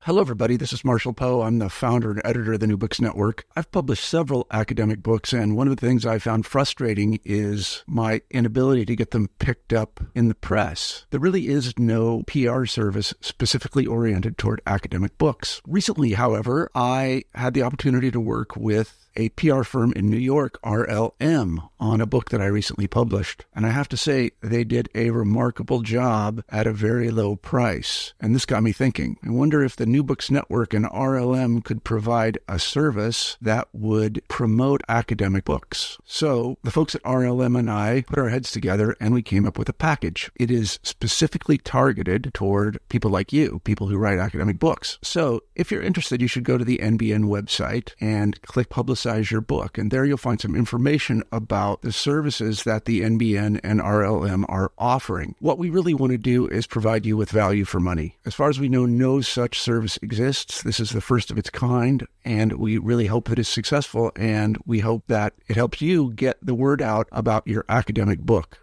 Hello, everybody. This is Marshall Poe. I'm the founder and editor of the New Books Network. I've published several academic books, and one of the things I found frustrating is my inability to get them picked up in the press. There really is no PR service specifically oriented toward academic books. Recently, however, I had the opportunity to work with a PR firm in New York, RLM, on a book that I recently published. And I have to say, they did a remarkable job at a very low price. And this got me thinking. I wonder if the New Books Network and RLM could provide a service that would promote academic books. So the folks at RLM and I put our heads together and we came up with a package. It is specifically targeted toward people like you, people who write academic books. So if you're interested, you should go to the NBN website and click Publicize Your Book. And there you'll find some information about the services that the NBN and RLM are offering. What we really want to do is provide you with value for money. As far as we know, no such service exists. This is the first of its kind, and we really hope that it's successful, and we hope that it helps you get the word out about your academic book.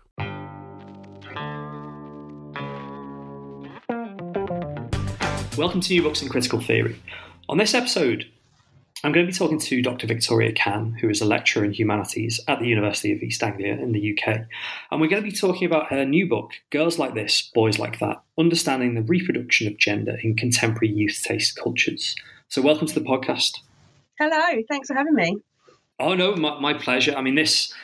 Welcome to New Books in Critical Theory. On this episode, I'm going to be talking to Dr. Victoria Can, who is a lecturer in humanities at the University of East Anglia in the UK. And we're going to be talking about her new book, Girls Like This, Boys Like That, Understanding the Reproduction of Gender in Contemporary Youth Taste Cultures. So welcome to the podcast. Hello, thanks for having me. Oh, no, my pleasure. I mean, this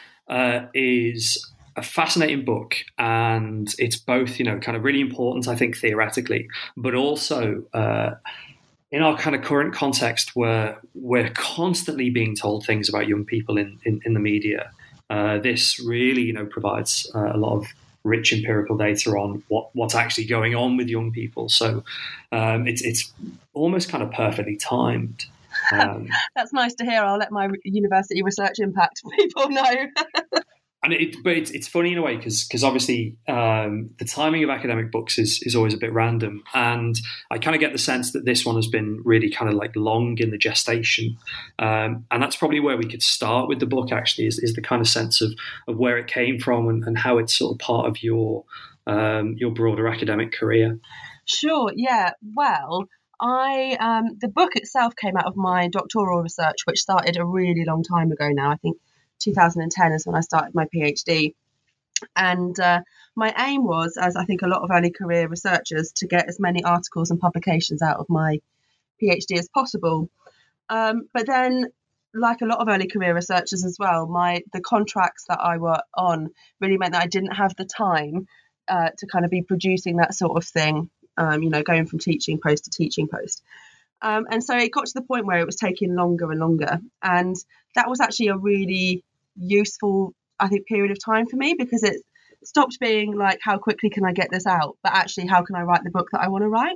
is a fascinating book, and it's both, kind of really important, I think, theoretically, but also in our kind of current context where we're constantly being told things about young people in the media, this really, provides a lot of rich empirical data on what's actually going on with young people. So it's almost kind of perfectly timed. That's nice to hear. I'll let my university research impact people know. And it's funny in a way because obviously the timing of academic books is always a bit random, and I kind of get the sense that this one has been really kind of like long in the gestation, and that's probably where we could start with the book. Actually, is the kind of sense of where it came from and how it's sort of part of your broader academic career. Sure. Yeah. Well, the book itself came out of my doctoral research, which started a really long time ago now. I think 2010 is when I started my PhD. And my aim was, as I think a lot of early career researchers, to get as many articles and publications out of my PhD as possible. But then, like a lot of early career researchers as well, the contracts that I were on really meant that I didn't have the time to kind of be producing that sort of thing, going from teaching post to teaching post. And so it got to the point where it was taking longer and longer. And that was actually a really useful, I think, period of time for me, because it stopped being like, how quickly can I get this out? But actually, how can I write the book that I want to write?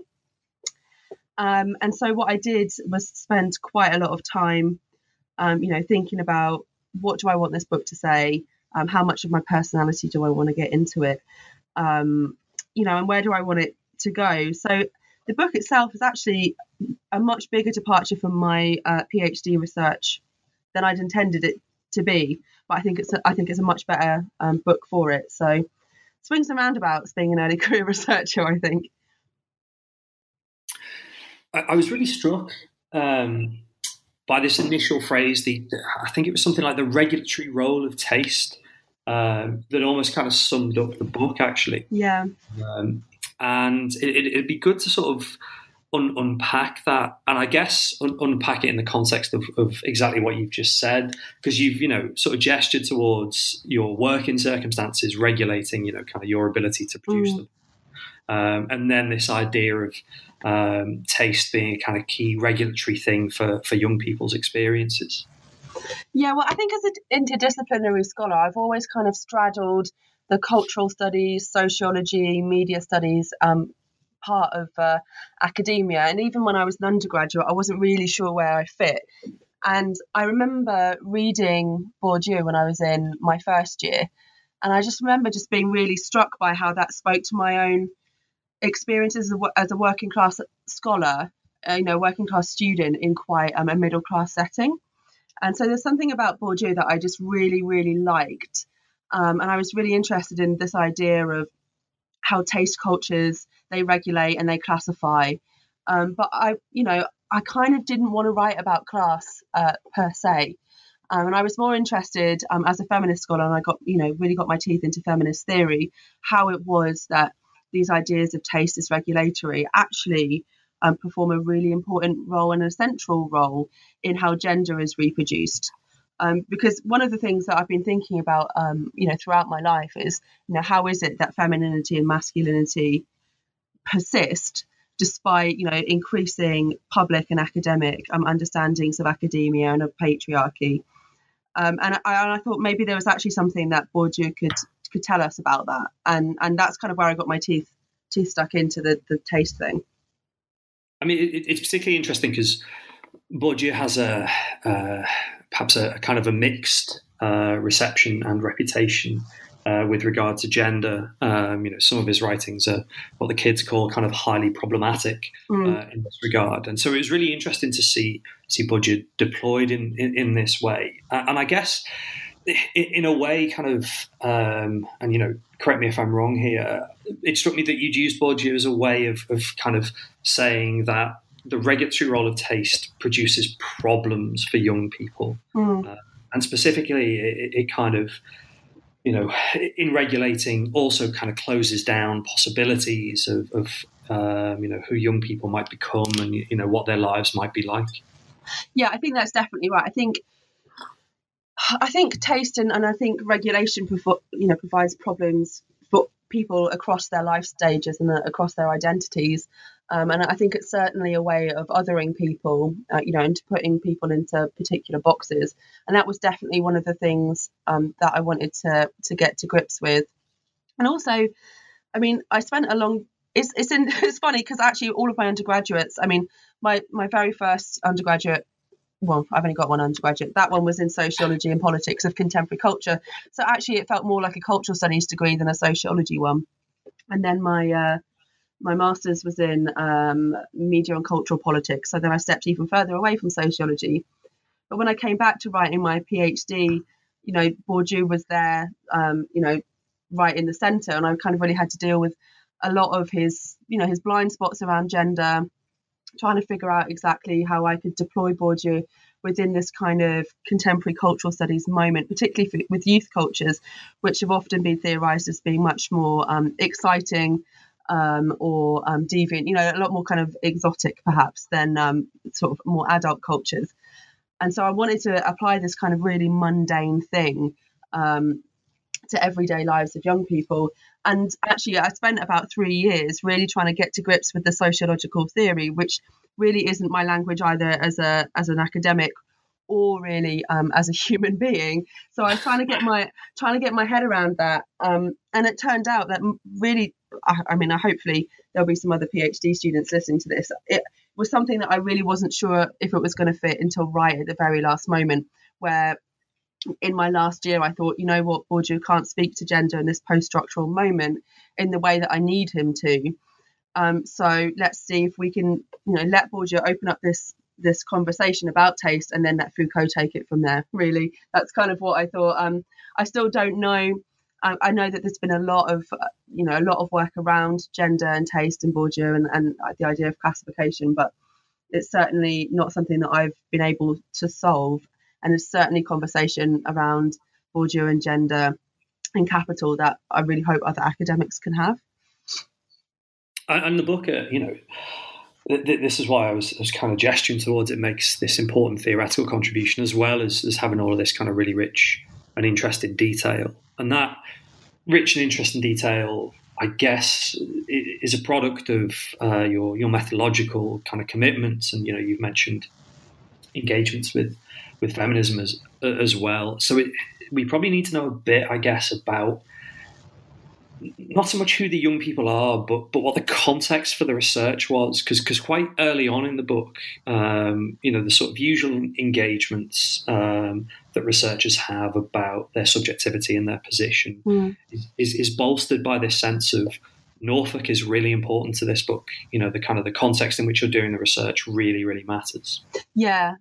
And so what I did was spend quite a lot of time, thinking about, what do I want this book to say? How much of my personality do I want to get into it? And where do I want it to go? So the book itself is actually a much bigger departure from my PhD research than I'd intended it to be, but I think it's a much better book for it. So swings and roundabouts being an early career researcher, I think. I was really struck by this initial phrase. I think it was something like the regulatory role of taste that almost kind of summed up the book, actually. Yeah. And it'd be good to sort of unpack that, and I guess unpack it in the context of exactly what you've just said, because you've sort of gestured towards your working circumstances regulating kind of your ability to produce them, and then this idea of taste being a kind of key regulatory thing for young people's experiences. Yeah, well, I think as an interdisciplinary scholar, I've always kind of straddled the cultural studies, sociology, media studies part of academia. And even when I was an undergraduate, I wasn't really sure where I fit. And I remember reading Bourdieu when I was in my first year. And I just remember just being really struck by how that spoke to my own experiences as a working class scholar, working class student in quite a middle class setting. And so there's something about Bourdieu that I just really, really liked. And I was really interested in this idea of how taste cultures, they regulate and they classify, But I kind of didn't want to write about class per se. And I was more interested as a feminist scholar, and I got, really got my teeth into feminist theory, how it was that these ideas of taste as regulatory actually perform a really important role and a central role in how gender is reproduced. Because one of the things that I've been thinking about, throughout my life is, how is it that femininity and masculinity persist despite, increasing public and academic understandings of academia and of patriarchy. And I thought maybe there was actually something that Bourdieu could tell us about that. And that's kind of where I got my teeth stuck into the taste thing. I mean, it's particularly interesting because Bourdieu has perhaps a kind of a mixed reception and reputation with regard to gender. Some of his writings are what the kids call kind of highly problematic in this regard. And so it was really interesting to see Bourdieu deployed in this way. And I guess in a way kind of, correct me if I'm wrong here, it struck me that you'd used Bourdieu as a way of kind of saying that the regulatory role of taste produces problems for young people. And specifically, it kind of, in regulating also kind of closes down possibilities of who young people might become and, what their lives might be like. Yeah, I think that's definitely right. I think taste and I think regulation, provides problems for people across their life stages and across their identities. And I think it's certainly a way of othering people, and putting people into particular boxes. And that was definitely one of the things that I wanted to get to grips with. And also, I mean, I spent a long. It's funny because actually all of my undergraduates. I mean, my very first undergraduate. Well, I've only got one undergraduate. That one was in sociology and politics of contemporary culture. So actually, it felt more like a cultural studies degree than a sociology one. And then my master's was in media and cultural politics. So then I stepped even further away from sociology. But when I came back to writing my PhD, Bourdieu was there, right in the centre. And I kind of really had to deal with a lot of his blind spots around gender, trying to figure out exactly how I could deploy Bourdieu within this kind of contemporary cultural studies moment, particularly with youth cultures, which have often been theorised as being much more exciting or deviant, a lot more kind of exotic perhaps than sort of more adult cultures. And so I wanted to apply this kind of really mundane thing to everyday lives of young people. And actually, I spent about 3 years really trying to get to grips with the sociological theory, which really isn't my language either as an academic or really as a human being. So I was trying to get my head around that. And it turned out that really, hopefully there'll be some other PhD students listening to this. It was something that I really wasn't sure if it was going to fit until right at the very last moment, where in my last year, I thought, Bourdieu can't speak to gender in this post-structural moment in the way that I need him to. So let's see if we can, let Bourdieu open up this conversation about taste and then let Foucault take it from there. Really, that's kind of what I thought. I still don't know. I know that there's been a lot of work around gender and taste in Bourdieu and the idea of classification, but it's certainly not something that I've been able to solve. And there's certainly conversation around Bourdieu and gender and capital that I really hope other academics can have. And the book, this is why I was kind of gesturing towards it, makes this important theoretical contribution as well as having all of this kind of really rich and interesting detail. And that rich and interesting detail, I guess, is a product of your methodological kind of commitments. And, you've mentioned engagements with feminism as well. So we probably need to know a bit, I guess, about not so much who the young people are, but what the context for the research was, because quite early on in the book, the sort of usual engagements that researchers have about their subjectivity and their position is bolstered by this sense of Norfolk is really important to this book. The kind of the context in which you're doing the research really, really matters. Yeah.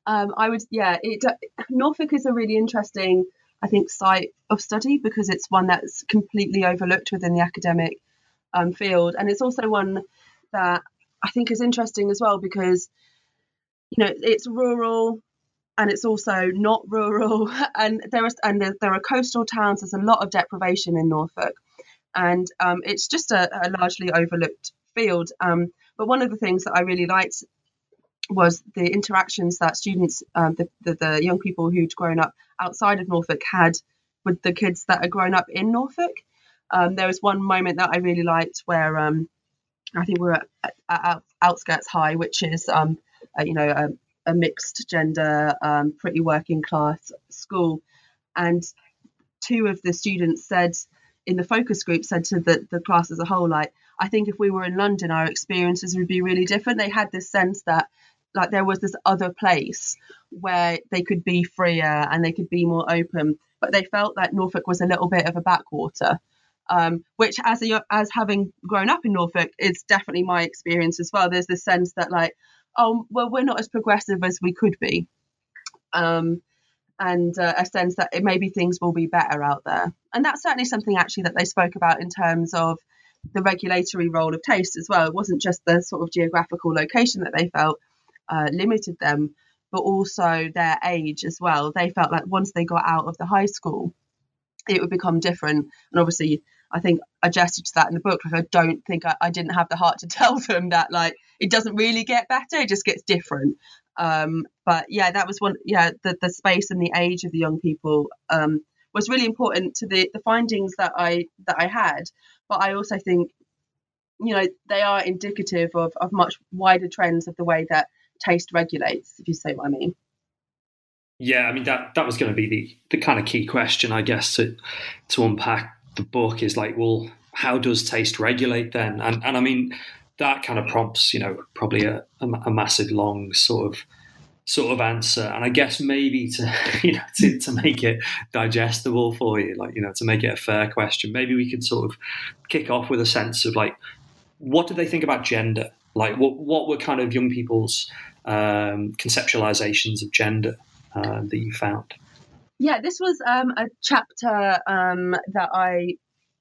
Norfolk is a really interesting, I think, site of study because it's one that's completely overlooked within the academic field. And it's also one that I think is interesting as well, because it's rural and it's also not rural, and there are coastal towns. There's a lot of deprivation in Norfolk, and it's just a largely overlooked field. But one of the things that I really liked was the interactions that students, the young people who'd grown up outside of Norfolk, had with the kids that had grown up in Norfolk. There was one moment that I really liked where I think we were at Outskirts High, which is a mixed gender, pretty working class school, and two of the students said in the focus group said to the class as a whole, like, I think if we were in London, our experiences would be really different. They had this sense that like there was this other place where they could be freer and they could be more open, but they felt that Norfolk was a little bit of a backwater, which as having grown up in Norfolk, it's definitely my experience as well. There's this sense that like, oh, well, we're not as progressive as we could be. And a sense that maybe things will be better out there. And that's certainly something actually that they spoke about in terms of the regulatory role of taste as well. It wasn't just the sort of geographical location that they felt limited them, but also their age as well. They felt like once they got out of the high school, it would become different. And obviously, I think I gestured to that in the book. Like, I don't think I didn't have the heart to tell them that like it doesn't really get better, it just gets different. But yeah, that was one. Yeah, the space and the age of the young people was really important to the findings that I had. But I also think, they are indicative of much wider trends of the way that taste regulates, if you say what I mean. Yeah, I mean that was going to be the kind of key question, I guess, to unpack the book is like, well, how does taste regulate then? And I mean that kind of prompts, probably a massive long sort of answer. And I guess maybe to make it digestible for you, like, to make it a fair question, maybe we could sort of kick off with a sense of like, what did they think about gender? Like what were kind of young people's conceptualizations of gender that you found? Yeah, this was a chapter that I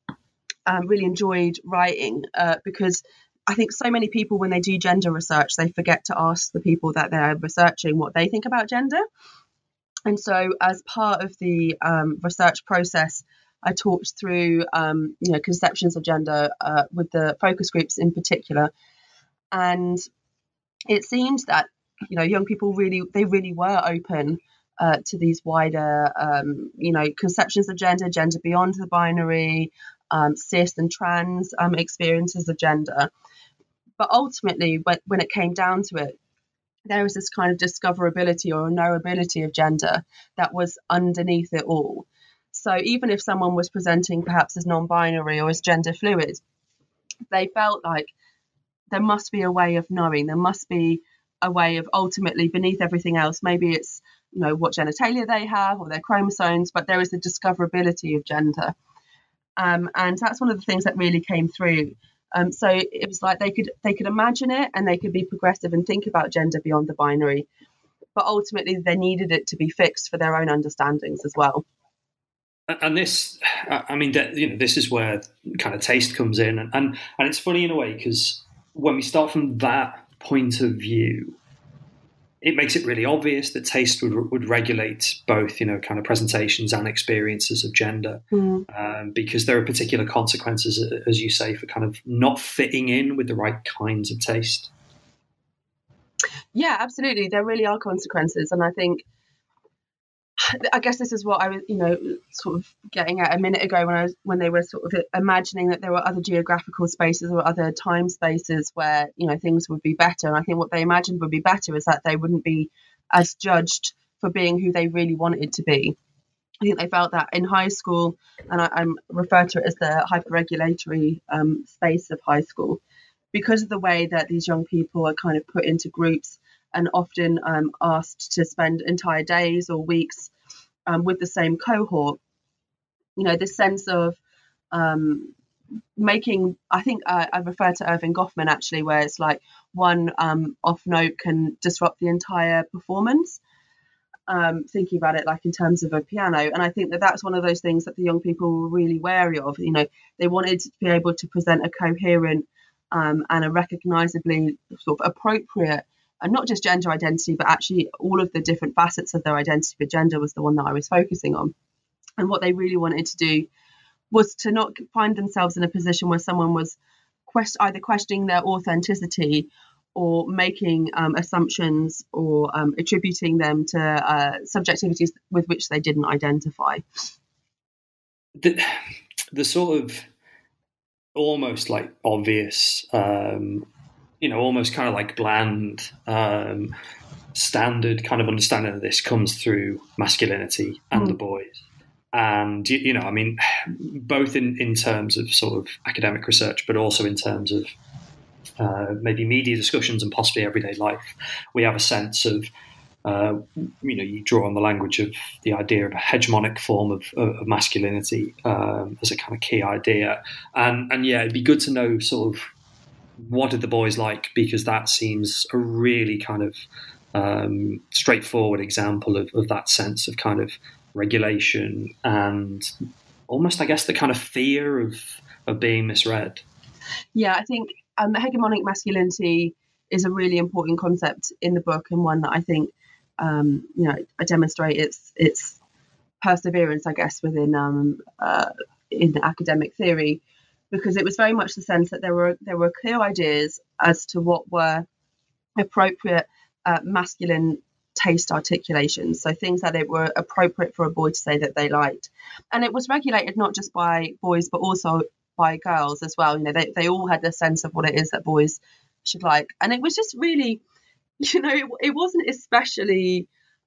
really enjoyed writing because I think so many people, when they do gender research, they forget to ask the people that they're researching what they think about gender. And so as part of the research process, I talked through, conceptions of gender with the focus groups in particular. And it seemed that, young people really were open to these wider, conceptions of gender beyond the binary, cis and trans experiences of gender. But ultimately, when it came down to it, there was this kind of discoverability or knowability of gender that was underneath it all. So even if someone was presenting perhaps as non-binary or as gender fluid, they felt like there must be a way of knowing. There must be a way of ultimately, beneath everything else, maybe it's, what genitalia they have or their chromosomes, but there is a discoverability of gender. And that's one of the things that really came through. So it was like they could imagine it and they could be progressive and think about gender beyond the binary, but ultimately they needed it to be fixed for their own understandings as well. And this, I mean, this is where kind of taste comes in, and it's funny in a way because when we start from that point of view, it makes it really obvious that taste would regulate both, kind of presentations and experiences of gender, because there are particular consequences, as you say, for kind of not fitting in with the right kinds of taste. Yeah, absolutely. There really are consequences. And I guess this is what I was, sort of getting at a minute ago when they were sort of imagining that there were other geographical spaces or other time spaces where, things would be better. And I think what they imagined would be better is that they wouldn't be as judged for being who they really wanted to be. I think they felt that in high school, and I refer to it as the hyperregulatory space of high school, because of the way that these young people are kind of put into groups and often asked to spend entire days or weeks with the same cohort. This sense of making, I think I refer to Erving Goffman actually, where it's like one off note can disrupt the entire performance. Thinking about it like in terms of a piano. And I think that that's one of those things that the young people were really wary of. They wanted to be able to present a coherent and a recognisably sort of appropriate, and not just gender identity, but actually all of the different facets of their identity. But gender was the one that I was focusing on. And what they really wanted to do was to not find themselves in a position where someone was either questioning their authenticity or making assumptions or attributing them to subjectivities with which they didn't identify. The sort of almost like obvious, almost kind of like bland, standard kind of understanding of this comes through masculinity and the boys. And, I mean, both in terms of sort of academic research, but also in terms of maybe media discussions and possibly everyday life, we have a sense of, you draw on the language of the idea of a hegemonic form of masculinity as a kind of key idea. And yeah, it'd be good to know sort of what did the boys like, because that seems a really kind of straightforward example of that sense of kind of regulation and almost, I guess, the kind of fear of being misread. Yeah, I think hegemonic masculinity is a really important concept in the book, and one that I think I demonstrate its perseverance, I guess, within in academic theory, because it was very much the sense that there were clear ideas as to what were appropriate masculine taste articulations, so things that it were appropriate for a boy to say that they liked. And it was regulated not just by boys but also by girls as well. They all had a sense of what it is that boys should like, and it was just really, it wasn't especially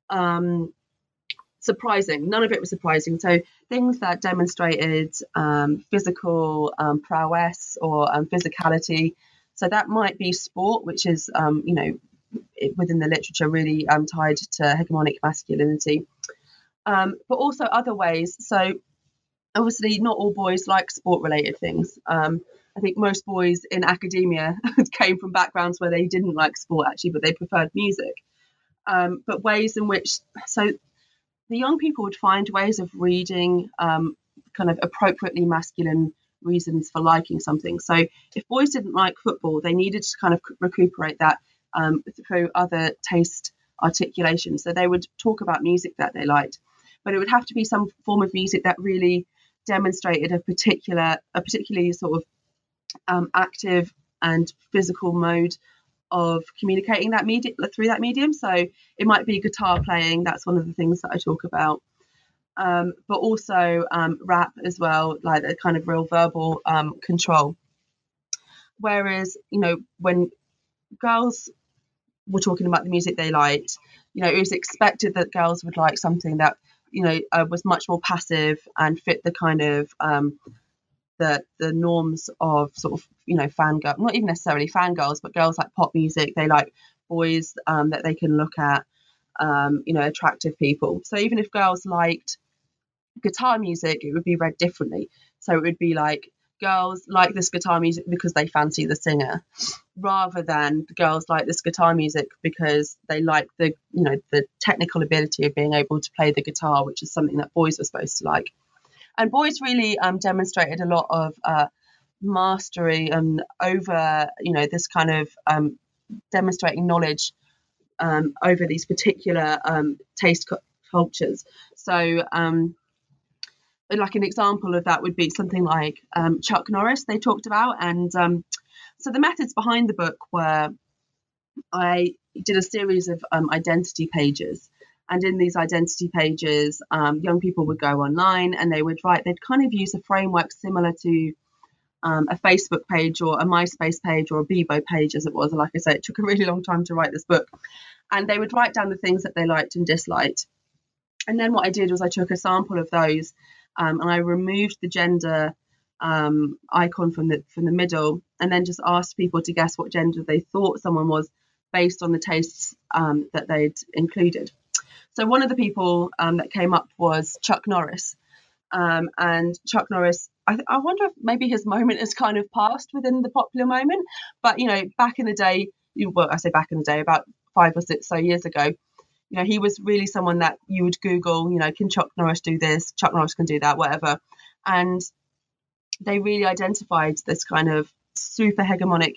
surprising. None of it was surprising. So things that demonstrated physical prowess or physicality, so that might be sport, which is within the literature really tied to hegemonic masculinity, but also other ways. So obviously not all boys like sport related things. I think most boys in academia came from backgrounds where they didn't like sport actually, but they preferred music. But ways in which, so the young people would find ways of reading kind of appropriately masculine reasons for liking something. So if boys didn't like football, they needed to kind of recuperate that through other taste articulations. So they would talk about music that they liked, but it would have to be some form of music that really demonstrated a particularly sort of active and physical mode of communicating that through that medium. So it might be guitar playing. That's one of the things that I talk about. But also rap as well, like a kind of real verbal control. Whereas, when girls were talking about the music they liked, it was expected that girls would like something that, was much more passive and fit the kind of the norms of sort of, fangirl, not even necessarily fangirls, but girls like pop music. They like boys that they can look at, attractive people. So even if girls liked guitar music, it would be read differently. So it would be like, girls like this guitar music because they fancy the singer, rather than girls like this guitar music because they like the technical ability of being able to play the guitar, which is something that boys were supposed to like. And boys really demonstrated a lot of mastery and over, this kind of demonstrating knowledge over these particular taste cultures. So like an example of that would be something like Chuck Norris they talked about. And so the methods behind the book were, I did a series of identity pages. And in these identity pages, young people would go online and they'd kind of use a framework similar to a Facebook page or a MySpace page or a Bebo page, as it was. Like I said, it took a really long time to write this book. And they would write down the things that they liked and disliked. And then what I did was I took a sample of those and I removed the gender icon from the middle, and then just asked people to guess what gender they thought someone was based on the tastes that they'd included. So one of the people that came up was Chuck Norris. And Chuck Norris, I wonder if maybe his moment has kind of passed within the popular moment. But, back in the day, I say back in the day, about 5 or 6 years ago, he was really someone that you would Google, can Chuck Norris do this? Chuck Norris can do that, whatever. And they really identified this kind of super hegemonic,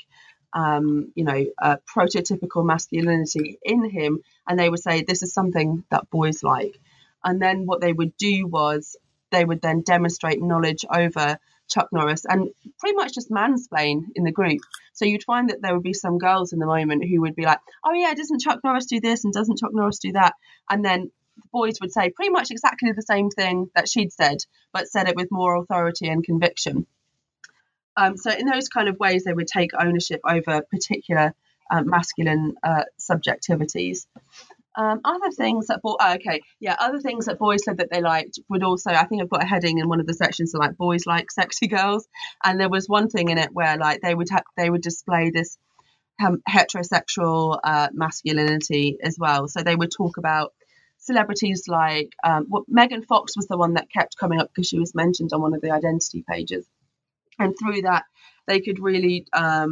prototypical masculinity in him, and they would say this is something that boys like. And then what they would do was they would then demonstrate knowledge over Chuck Norris and pretty much just mansplain in the group. So you'd find that there would be some girls in the moment who would be like, oh yeah, doesn't Chuck Norris do this and doesn't Chuck Norris do that? And then the boys would say pretty much exactly the same thing that she'd said, but said it with more authority and conviction. So in those kind of ways, they would take ownership over particular masculine subjectivities. Other things that boys said that they liked would also, I think I've got a heading in one of the sections, so like boys like sexy girls, and there was one thing in it where like they would display this heterosexual masculinity as well. So they would talk about celebrities like Megan Fox was the one that kept coming up because she was mentioned on one of the identity pages, and through that they could really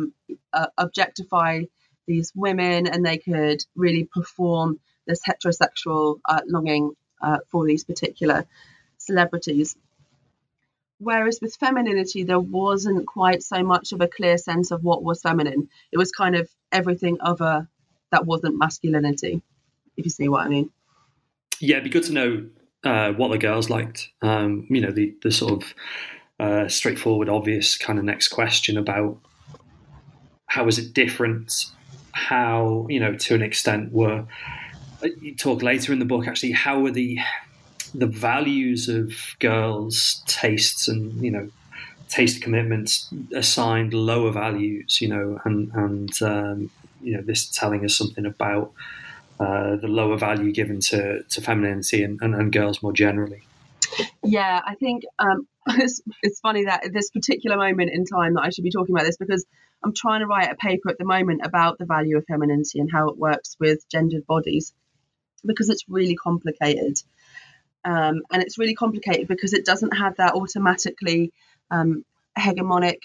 objectify these women, and they could really perform this heterosexual longing for these particular celebrities. Whereas with femininity, there wasn't quite so much of a clear sense of what was feminine. It was kind of everything other that wasn't masculinity, if you see what I mean. Yeah, it'd be good to know what the girls liked. The sort of straightforward, obvious kind of next question about how is it different? How, to an extent, you talk later in the book, actually, how were the values of girls' tastes and, taste commitments assigned lower values, and this telling us something about the lower value given to femininity and girls more generally. Yeah, I think it's funny that at this particular moment in time that I should be talking about this, because I'm trying to write a paper at the moment about the value of femininity and how it works with gendered bodies, because it's really complicated. And it's really complicated because it doesn't have that automatically hegemonic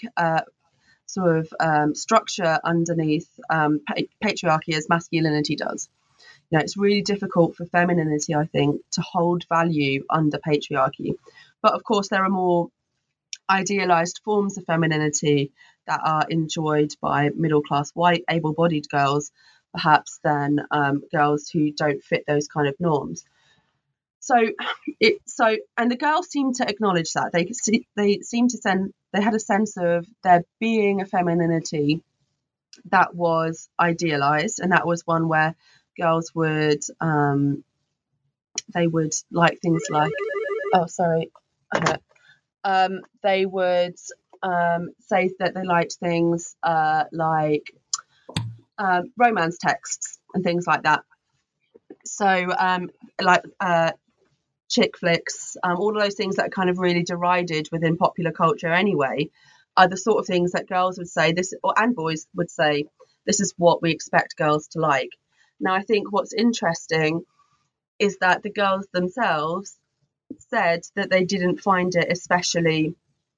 structure underneath patriarchy as masculinity does. It's really difficult for femininity, I think, to hold value under patriarchy. But of course, there are more idealized forms of femininity that are enjoyed by middle-class white able-bodied girls, perhaps, than girls who don't fit those kind of norms. And the girls seem to acknowledge that. They had a sense of there being a femininity that was idealized, and that was one where girls would they would like things like they would say that they liked things like romance texts and things like that. So chick flicks, all of those things that are kind of really derided within popular culture anyway, are the sort of things that girls would say and boys would say, this is what we expect girls to like. Now, I think what's interesting is that the girls themselves said that they didn't find it especially,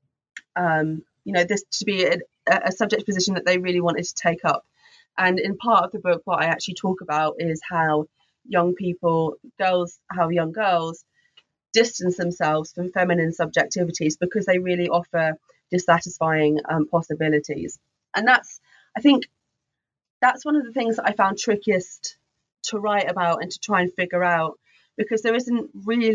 this to be a subject position that they really wanted to take up. And in part of the book, what I actually talk about is how young girls distance themselves from feminine subjectivities because they really offer dissatisfying possibilities. And I think that's one of the things that I found trickiest to write about and to try and figure out, because there isn't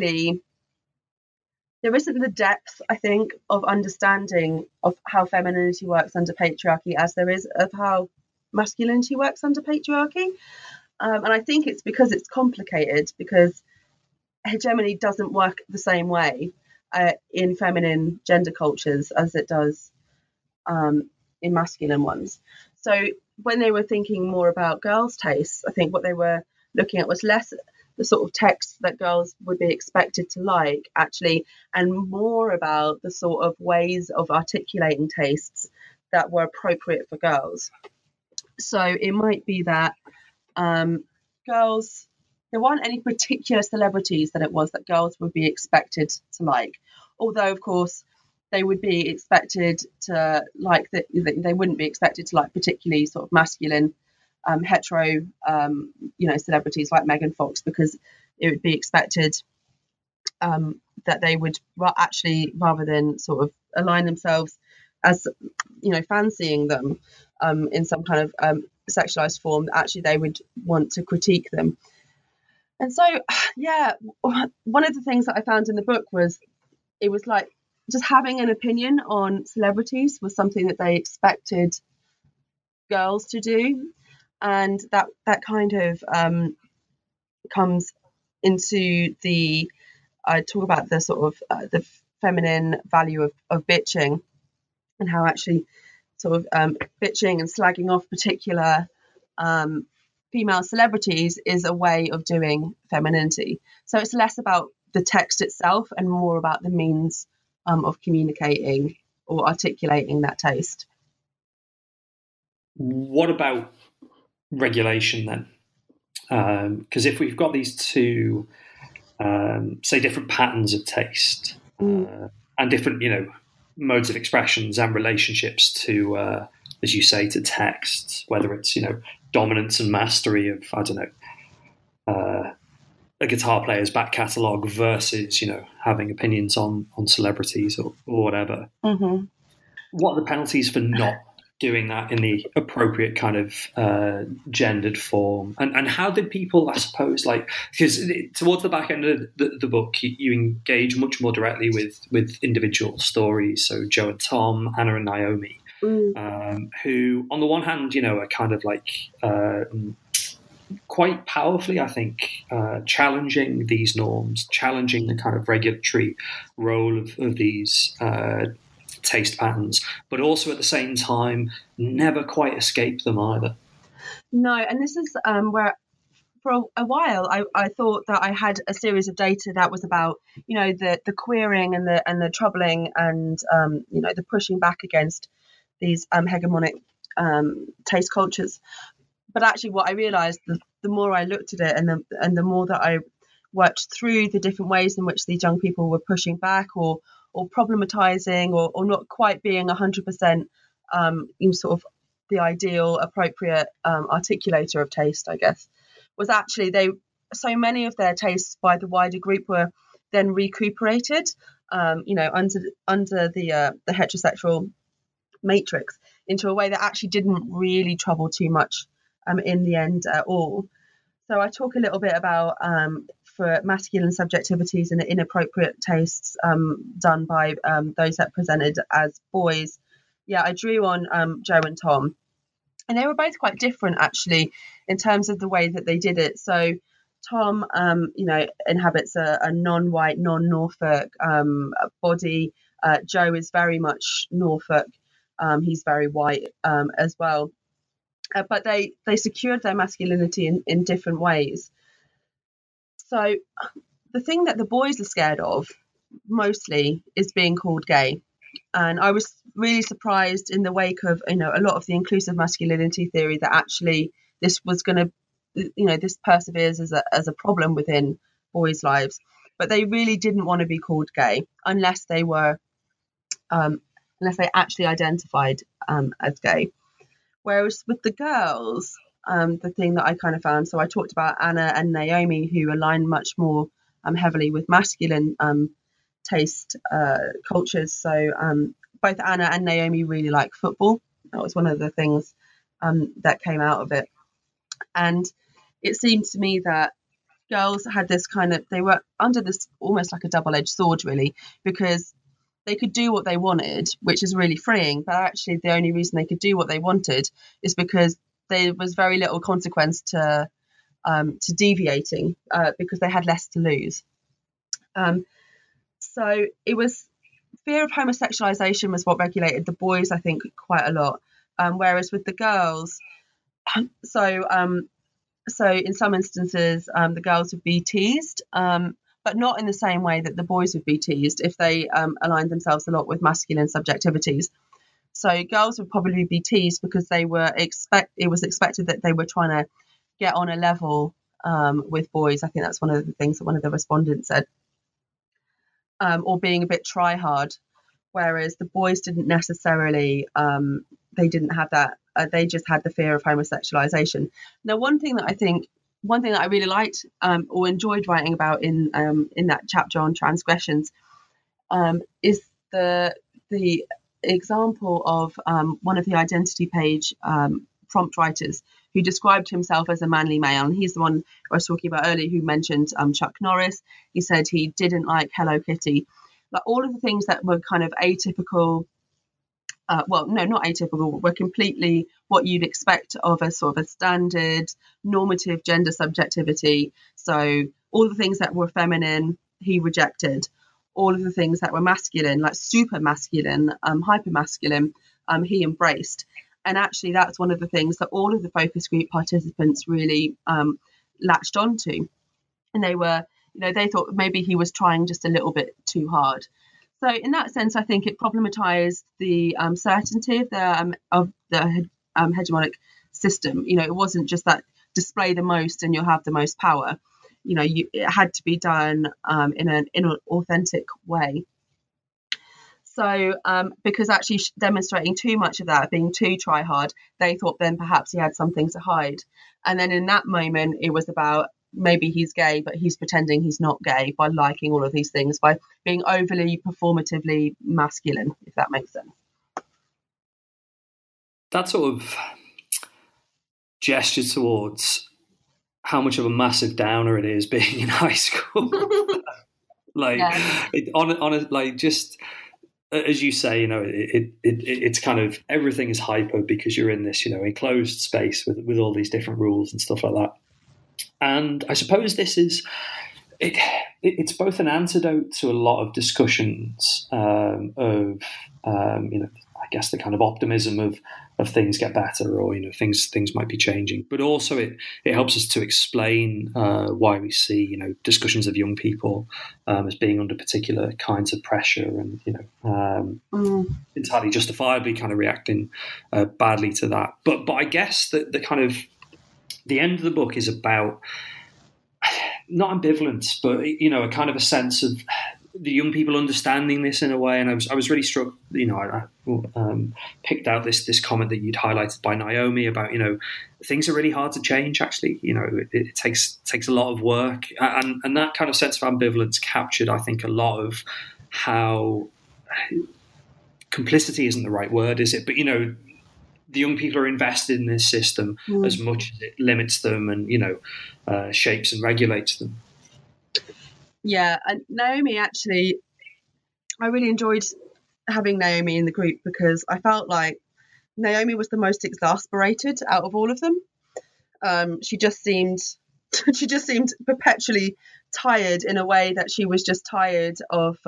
the depth, I think, of understanding of how femininity works under patriarchy as there is of how masculinity works under patriarchy. And I think it's because it's complicated, because hegemony doesn't work the same way in feminine gender cultures as it does in masculine ones. So when they were thinking more about girls' tastes, I think what they were looking at was less the sort of texts that girls would be expected to like, actually, and more about the sort of ways of articulating tastes that were appropriate for girls. So it might be that girls, there weren't any particular celebrities that it was that girls would be expected to like, although, of course, they would be expected to like that. They wouldn't be expected to like particularly sort of masculine, hetero, celebrities like Megan Fox, because it would be expected that they would actually, rather than sort of align themselves as fancying them in some kind of sexualized form, actually they would want to critique them. And so, yeah, one of the things that I found in the book was it was like just having an opinion on celebrities was something that they expected girls to do, and that kind of comes into the I talk about the sort of the feminine value of bitching, and how actually sort of bitching and slagging off particular female celebrities is a way of doing femininity. So it's less about the text itself and more about the means of communicating or articulating that taste. What about regulation then? Because if we've got these two, say, different patterns of taste and different, modes of expressions and relationships to, as you say, to text, whether it's, dominance and mastery of, I don't know, a guitar player's back catalogue versus, having opinions on celebrities or whatever. Mm-hmm. What are the penalties for not doing that in the appropriate kind of gendered form? And how did people, I suppose, because towards the back end of the book, you engage much more directly with individual stories. So Jo and Tom, Anna and Naomi, who on the one hand, are kind of quite powerfully, I think, challenging these norms, challenging the kind of regulatory role of these taste patterns, but also at the same time never quite escape them either. No, and this is where for a while I thought that I had a series of data that was about the queering and the troubling and the pushing back against these hegemonic taste cultures. But actually what I realized, the more I looked at it and the more that I worked through the different ways in which these young people were pushing back or problematizing or not quite being 100% sort of the ideal, appropriate articulator of taste, I guess, was actually so many of their tastes by the wider group were then recuperated, under the heterosexual matrix into a way that actually didn't really trouble too much in the end at all. So I talk a little bit about for masculine subjectivities and inappropriate tastes done by those that presented as boys. Yeah, I drew on Jo and Tom, and they were both quite different actually in terms of the way that they did it. So Tom, inhabits a non-white, non-Norfolk body. Jo is very much Norfolk. He's very white as well. But they secured their masculinity in different ways. So the thing that the boys are scared of mostly is being called gay. And I was really surprised in the wake of, a lot of the inclusive masculinity theory that actually this was going to, this perseveres as a problem within boys' lives. But they really didn't want to be called gay unless they actually identified as gay. Whereas with the girls, the thing that I kind of found, so I talked about Anna and Naomi, who align much more heavily with masculine taste cultures. So both Anna and Naomi really like football. That was one of the things that came out of it. And it seemed to me that girls had this they were under this almost like a double-edged sword, really, because they could do what they wanted, which is really freeing. But actually, the only reason they could do what they wanted is because there was very little consequence to deviating, because they had less to lose. So it was fear of homosexualization was what regulated the boys, I think, quite a lot. Whereas with the girls, so in some instances, the girls would be teased. But not in the same way that the boys would be teased if they aligned themselves a lot with masculine subjectivities. So girls would probably be teased because it was expected that they were trying to get on a level with boys. I think that's one of the things that one of the respondents said, or being a bit try hard. Whereas the boys didn't necessarily, they didn't have that. They just had the fear of homosexualization. Now, one thing that I really liked or enjoyed writing about in that chapter on transgressions is the example of one of the identity page prompt writers who described himself as a manly male. And he's the one I was talking about earlier who mentioned Chuck Norris. He said he didn't like Hello Kitty. Like all of the things that were kind of atypical, not atypical, were completely what you'd expect of a sort of a standard normative gender subjectivity. So all the things that were feminine, he rejected. All of the things that were masculine, like super masculine, hyper masculine, he embraced. And actually, that's one of the things that all of the focus group participants really latched onto. And they were, they thought maybe he was trying just a little bit too hard. So in that sense, I think it problematized the certainty of the hegemonic system. It wasn't just that display the most and you'll have the most power. It had to be done in an authentic way. So because actually demonstrating too much of that, being too try hard, they thought then perhaps he had something to hide. And then in that moment, it was about maybe he's gay, but he's pretending he's not gay by liking all of these things, by being overly performatively masculine, if that makes sense. That sort of gesture towards how much of a massive downer it is being in high school. Just as you say, it's kind of everything is hyper because you're in this, enclosed space with all these different rules and stuff like that. And I suppose this is it's both an antidote to a lot of discussions of I guess the kind of optimism of things get better, or things might be changing, but also it helps us to explain why we see discussions of young people as being under particular kinds of pressure, and entirely justifiably kind of reacting badly to that. But I guess that the end of the book is about not ambivalence, but a kind of a sense of the young people understanding this in a way. And I was really struck. I picked out this comment that you'd highlighted by Naomi about things are really hard to change. Actually, it takes a lot of work, and that kind of sense of ambivalence captured, I think, a lot of how complicity isn't the right word, is it? But the young people are invested in this system as much as it limits them and shapes and regulates them. Yeah, and Naomi, actually, I really enjoyed having Naomi in the group because I felt like Naomi was the most exasperated out of all of them. She just seemed perpetually tired in a way that she was just tired of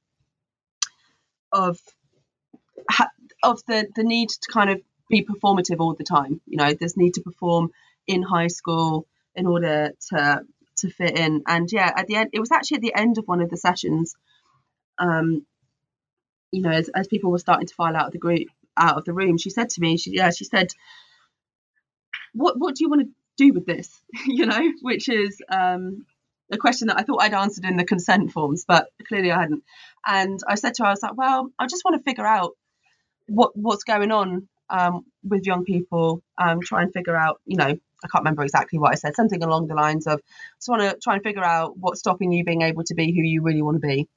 the need to kind of be performative all the time. This need to perform in high school in order to fit in. And yeah, at the end, it was actually at the end of one of the sessions, as people were starting to file out of the room, she said to me, she said, what do you want to do with this? Which is a question that I thought I'd answered in the consent forms, but clearly I hadn't. And I said to her, I was like, well, I just want to figure out what's going on with young people, try and figure out, I can't remember exactly what I said, something along the lines of, just want to try and figure out what's stopping you being able to be who you really want to be.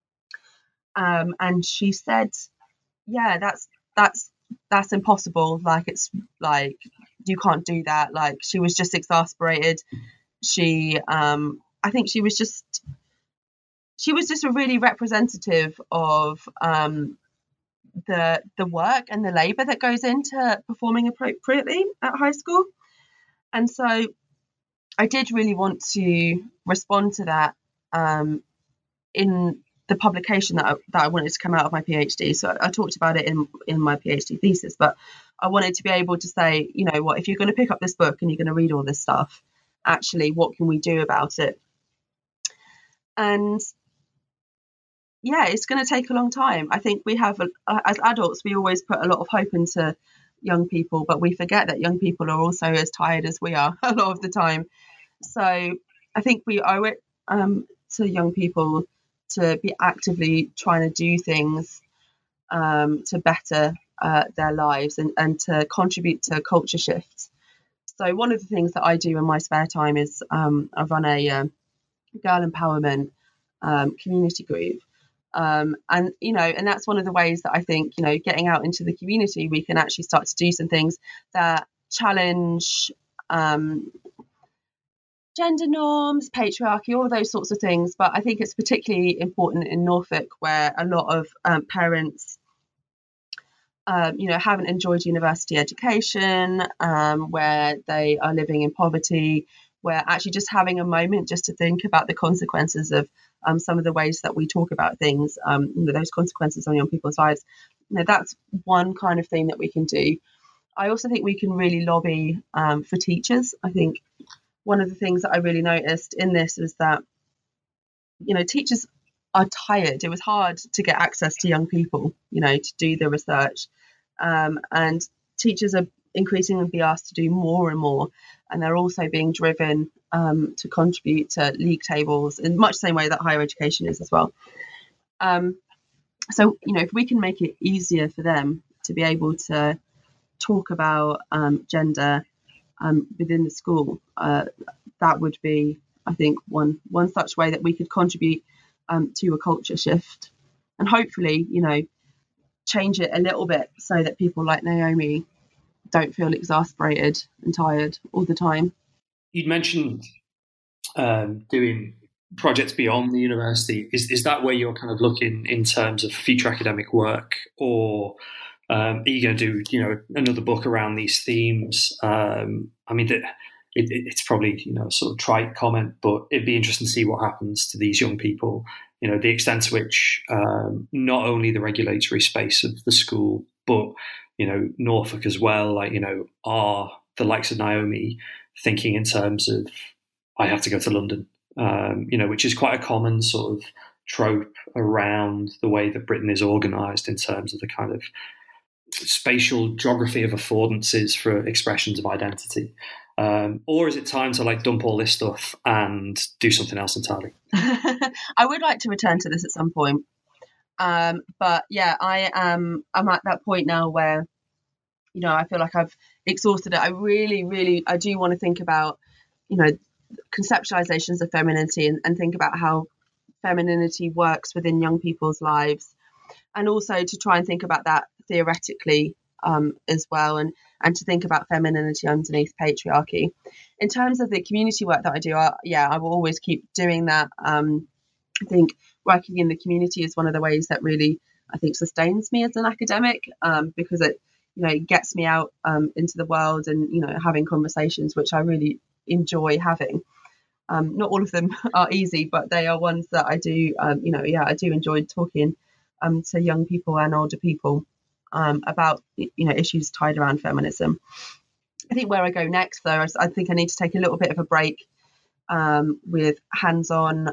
And she said, yeah, that's impossible. Like, it's like, you can't do that. Like, she was just exasperated. She, I think she was just a really representative of the work and the labour that goes into performing appropriately at high school. And so I did really want to respond to that in the publication that I wanted to come out of my PhD. So I talked about it in my PhD thesis, but I wanted to be able to say, if you're going to pick up this book and you're going to read all this stuff, actually, what can we do about it? And yeah, it's going to take a long time. I think we have, as adults, we always put a lot of hope into young people, but we forget that young people are also as tired as we are a lot of the time. So I think we owe it to young people to be actively trying to do things to better their lives and to contribute to culture shifts. So one of the things that I do in my spare time is I run a girl empowerment community group. And and that's one of the ways that I think, getting out into the community, we can actually start to do some things that challenge gender norms, patriarchy, all of those sorts of things. But I think it's particularly important in Norfolk, where a lot of parents haven't enjoyed university education, where they are living in poverty, where actually just having a moment just to think about the consequences of some of the ways that we talk about things, those consequences on young people's lives. That's one kind of thing that we can do. I also think we can really lobby for teachers. I think one of the things that I really noticed in this is that, teachers are tired. It was hard to get access to young people, to do the research. And teachers are increasingly be asked to do more and more. And they're also being driven to contribute to league tables in much the same way that higher education is as well. So, if we can make it easier for them to be able to talk about gender within the school, that would be, I think, one such way that we could contribute to a culture shift, and hopefully, change it a little bit so that people like Naomi don't feel exasperated and tired all the time. You'd mentioned doing projects beyond the university. Is that where you're kind of looking in terms of future academic work, or are you going to do another book around these themes? It's probably a sort of trite comment, but it'd be interesting to see what happens to these young people. The extent to which not only the regulatory space of the school, but Norfolk as well, are the likes of Naomi thinking in terms of, I have to go to London, which is quite a common sort of trope around the way that Britain is organised in terms of the kind of spatial geography of affordances for expressions of identity. Or is it time to dump all this stuff and do something else entirely? I would like to return to this at some point. But yeah, I'm at that point now where, I feel like I've exhausted it. I really, I do want to think about, conceptualizations of femininity and think about how femininity works within young people's lives. And also to try and think about that theoretically as well, and to think about femininity underneath patriarchy. In terms of the community work that I do, I will always keep doing that. I think working in the community is one of the ways that really, I think, sustains me as an academic, because it, gets me out into the world and, having conversations, which I really enjoy having. Not all of them are easy, but they are ones that I do, I do enjoy talking to young people and older people about issues tied around feminism. I think where I go next, though, I think I need to take a little bit of a break with hands-on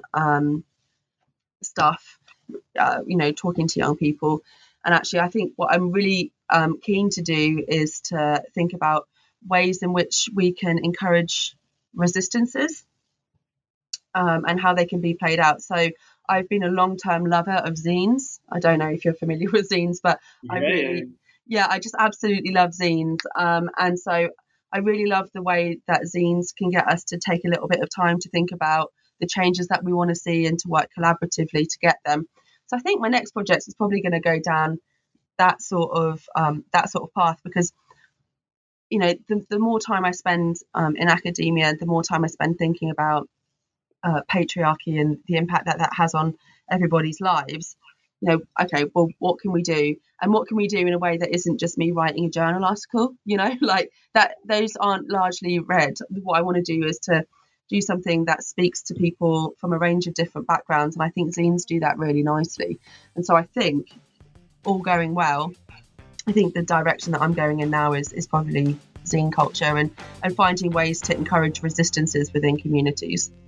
stuff, talking to young people. And actually, I think what I'm really keen to do is to think about ways in which we can encourage resistances and how they can be played out. So I've been a long-term lover of zines. I don't know if you're familiar with zines, but I just absolutely love zines. And so I really love the way that zines can get us to take a little bit of time to think about the changes that we want to see and to work collaboratively to get them. So I think my next project is probably going to go down that sort of path, because the more time I spend in academia, the more time I spend thinking about patriarchy and the impact that has on everybody's lives. Okay, well, what can we do? And what can we do in a way that isn't just me writing a journal article, that those aren't largely read. What I want to do is to do something that speaks to people from a range of different backgrounds. And I think zines do that really nicely. And so I think, all going well, I think the direction that I'm going in now is probably zine culture and finding ways to encourage resistances within communities.